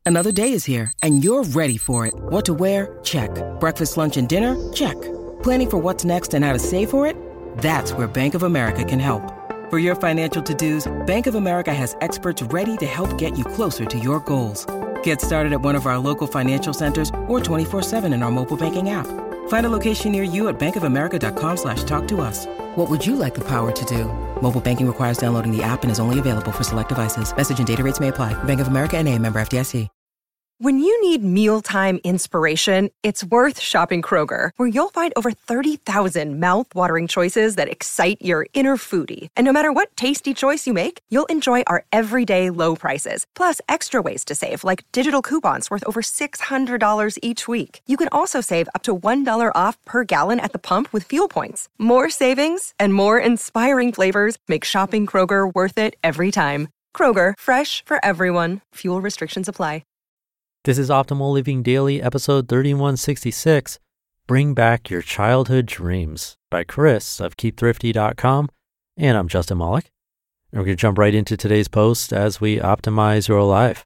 Another day is here, and you're ready for it. What to wear? Check. Breakfast, lunch, and dinner? Check. Planning for what's next and how to save for it? That's where Bank of America can help. For your financial to-dos, Bank of America has experts ready to help get you closer to your goals. Get started at one of our local financial centers or 24/7 in our mobile banking app. Find a location near you at bankofamerica.com/talktous. What would you like the power to do? Mobile banking requires downloading the app and is only available for select devices. Message and data rates may apply. Bank of America N.A., member FDIC. When you need mealtime inspiration, it's worth shopping Kroger, where you'll find over 30,000 mouth-watering choices that excite your inner foodie. And no matter what tasty choice you make, you'll enjoy our everyday low prices, plus extra ways to save, like digital coupons worth over $600 each week. You can also save up to $1 off per gallon at the pump with fuel points. More savings and more inspiring flavors make shopping Kroger worth it every time. Kroger, fresh for everyone. Fuel restrictions apply. This is Optimal Living Daily, episode 3166, Bring Back Your Childhood Dreams by Chris of KeepThrifty.com. And I'm Justin Malik. And we're going to jump right into today's post as we optimize your life.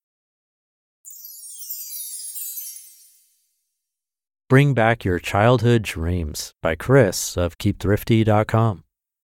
Bring Back Your Childhood Dreams by Chris of KeepThrifty.com.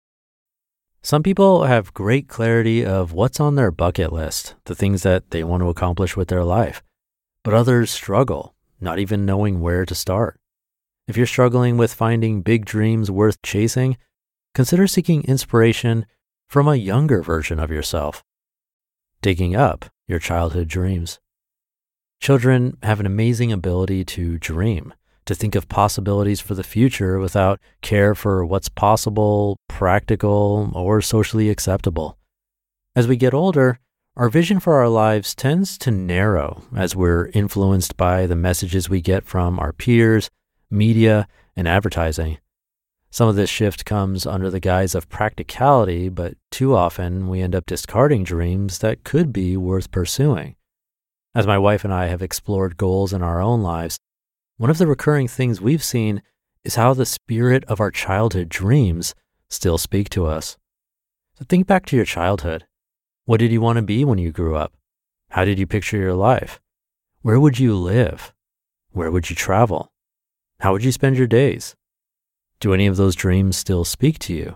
Some people have great clarity of what's on their bucket list, the things that they want to accomplish with their life. But others struggle, not even knowing where to start. If you're struggling with finding big dreams worth chasing, consider seeking inspiration from a younger version of yourself. Digging up your childhood dreams. Children have an amazing ability to dream, to think of possibilities for the future without care for what's possible, practical, or socially acceptable. As we get older, our vision for our lives tends to narrow as we're influenced by the messages we get from our peers, media, and advertising. Some of this shift comes under the guise of practicality, but too often we end up discarding dreams that could be worth pursuing. As my wife and I have explored goals in our own lives, one of the recurring things we've seen is how the spirit of our childhood dreams still speak to us. So think back to your childhood. What did you want to be when you grew up? How did you picture your life? Where would you live? Where would you travel? How would you spend your days? Do any of those dreams still speak to you?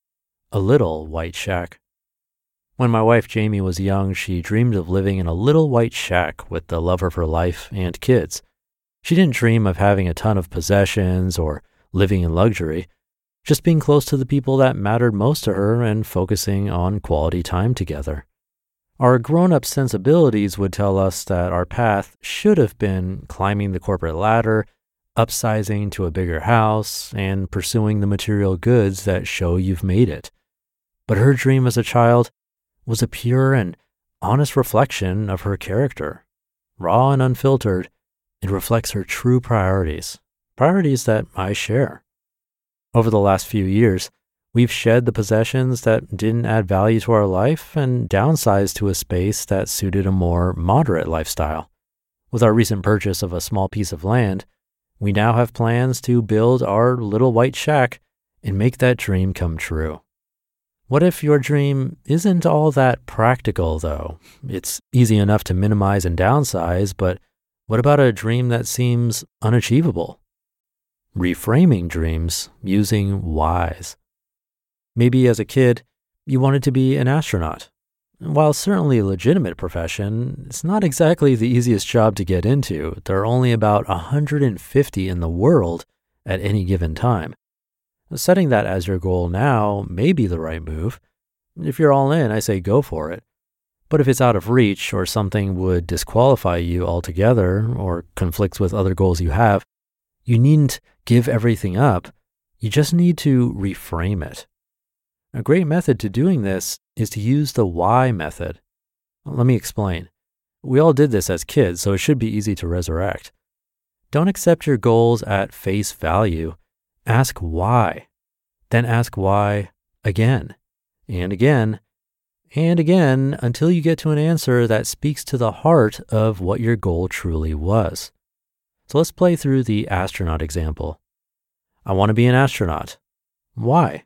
A little white shack. When my wife Jamie was young, she dreamed of living in a little white shack with the love of her life and kids. She didn't dream of having a ton of possessions or living in luxury, just being close to the people that mattered most to her and focusing on quality time together. Our grown-up sensibilities would tell us that our path should have been climbing the corporate ladder, upsizing to a bigger house, and pursuing the material goods that show you've made it. But her dream as a child was a pure and honest reflection of her character. Raw and unfiltered, it reflects her true priorities that I share. Over the last few years, we've shed the possessions that didn't add value to our life and downsized to a space that suited a more moderate lifestyle. With our recent purchase of a small piece of land, we now have plans to build our little white shack and make that dream come true. What if your dream isn't all that practical, though? It's easy enough to minimize and downsize, but what about a dream that seems unachievable? Reframing dreams using whys. Maybe as a kid, you wanted to be an astronaut. While certainly a legitimate profession, it's not exactly the easiest job to get into. There are only about 150 in the world at any given time. Setting that as your goal now may be the right move. If you're all in, I say go for it. But if it's out of reach or something would disqualify you altogether or conflicts with other goals you have, you needn't give everything up. You just need to reframe it. A great method to doing this is to use the why method. Let me explain. We all did this as kids, so it should be easy to resurrect. Don't accept your goals at face value. Ask why. Then ask why again and again and again until you get to an answer that speaks to the heart of what your goal truly was. So let's play through the astronaut example. I want to be an astronaut. Why?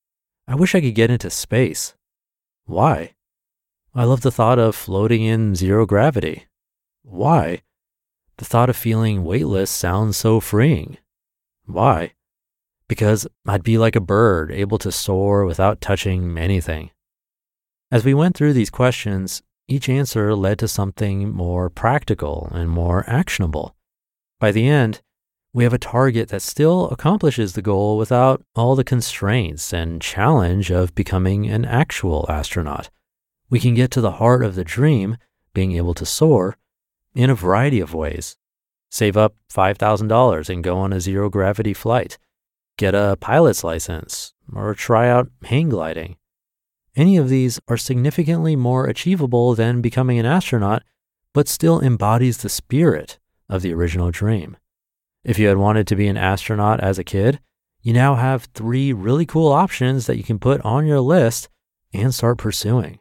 I wish I could get into space. Why? I love the thought of floating in zero gravity. Why? The thought of feeling weightless sounds so freeing. Why? Because I'd be like a bird, able to soar without touching anything. As we went through these questions, each answer led to something more practical and more actionable. By the end, we have a target that still accomplishes the goal without all the constraints and challenge of becoming an actual astronaut. We can get to the heart of the dream, being able to soar, in a variety of ways. Save up $5,000 and go on a zero-gravity flight. Get a pilot's license, or try out hang gliding. Any of these are significantly more achievable than becoming an astronaut, but still embodies the spirit of the original dream. If you had wanted to be an astronaut as a kid, you now have 3 really cool options that you can put on your list and start pursuing.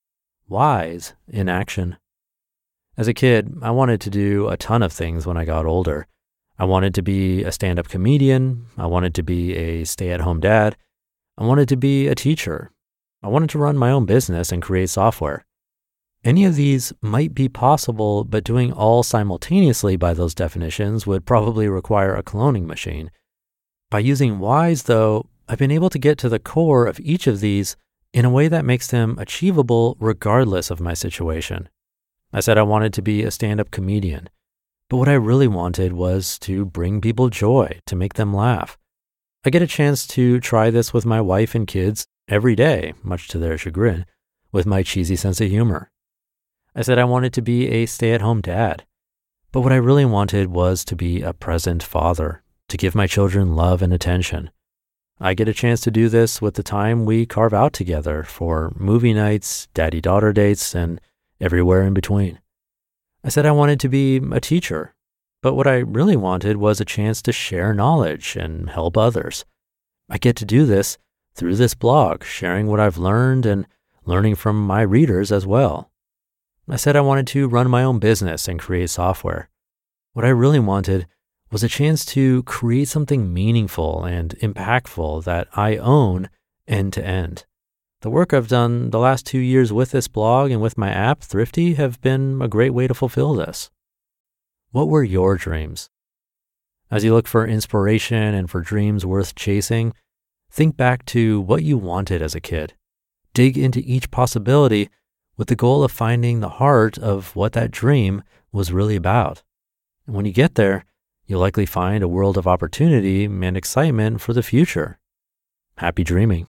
Whys in action. As a kid, I wanted to do a ton of things when I got older. I wanted to be a stand-up comedian. I wanted to be a stay-at-home dad. I wanted to be a teacher. I wanted to run my own business and create software. Any of these might be possible, but doing all simultaneously by those definitions would probably require a cloning machine. By using whys, though, I've been able to get to the core of each of these in a way that makes them achievable regardless of my situation. I said I wanted to be a stand-up comedian, but what I really wanted was to bring people joy, to make them laugh. I get a chance to try this with my wife and kids every day, much to their chagrin, with my cheesy sense of humor. I said I wanted to be a stay-at-home dad, but what I really wanted was to be a present father, to give my children love and attention. I get a chance to do this with the time we carve out together for movie nights, daddy-daughter dates, and everywhere in between. I said I wanted to be a teacher, but what I really wanted was a chance to share knowledge and help others. I get to do this through this blog, sharing what I've learned and learning from my readers as well. I said I wanted to run my own business and create software. What I really wanted was a chance to create something meaningful and impactful that I own end to end. The work I've done the last 2 years with this blog and with my app, Thrifty, have been a great way to fulfill this. What were your dreams? As you look for inspiration and for dreams worth chasing, think back to what you wanted as a kid. Dig into each possibility with the goal of finding the heart of what that dream was really about. And when you get there, you'll likely find a world of opportunity and excitement for the future. Happy dreaming.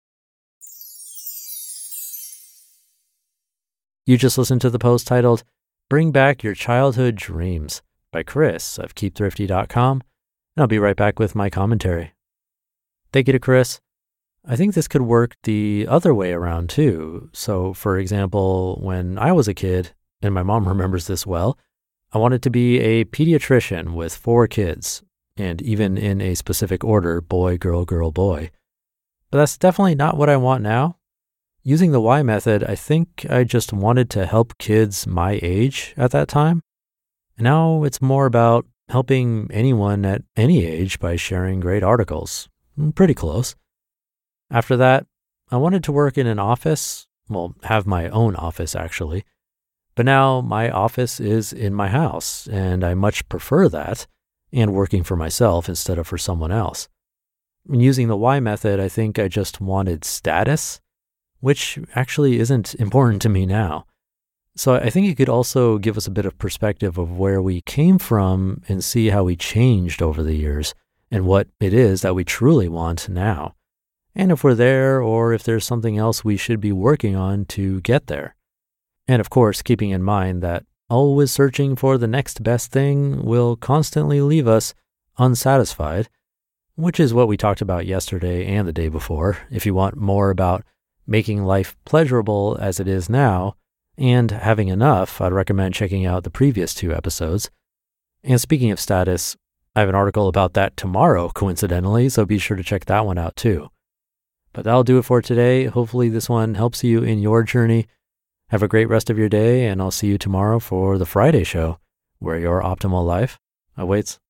You just listened to the post titled, Bring Back Your Childhood Dreams by Chris of KeepThrifty.com, and I'll be right back with my commentary. Thank you to Chris. I think this could work the other way around too. So, for example, when I was a kid, and my mom remembers this well, I wanted to be a pediatrician with 4 kids, and even in a specific order, boy, girl, girl, boy. But that's definitely not what I want now. Using the why method, I think I just wanted to help kids my age at that time. And now it's more about helping anyone at any age by sharing great articles. Pretty close. After that, I wanted to work in an office, well, have my own office actually. But now my office is in my house, and I much prefer that, and working for myself instead of for someone else. And using the why method, I think I just wanted status, which actually isn't important to me now. So I think it could also give us a bit of perspective of where we came from and see how we changed over the years and what it is that we truly want now. And if we're there or if there's something else we should be working on to get there. And of course, keeping in mind that always searching for the next best thing will constantly leave us unsatisfied, which is what we talked about yesterday and the day before. If you want more about making life pleasurable as it is now and having enough, I'd recommend checking out the previous 2 episodes. And speaking of status, I have an article about that tomorrow, coincidentally, so be sure to check that one out too. But that'll do it for today. Hopefully this one helps you in your journey. Have a great rest of your day, and I'll see you tomorrow for the Friday show, where your optimal life awaits.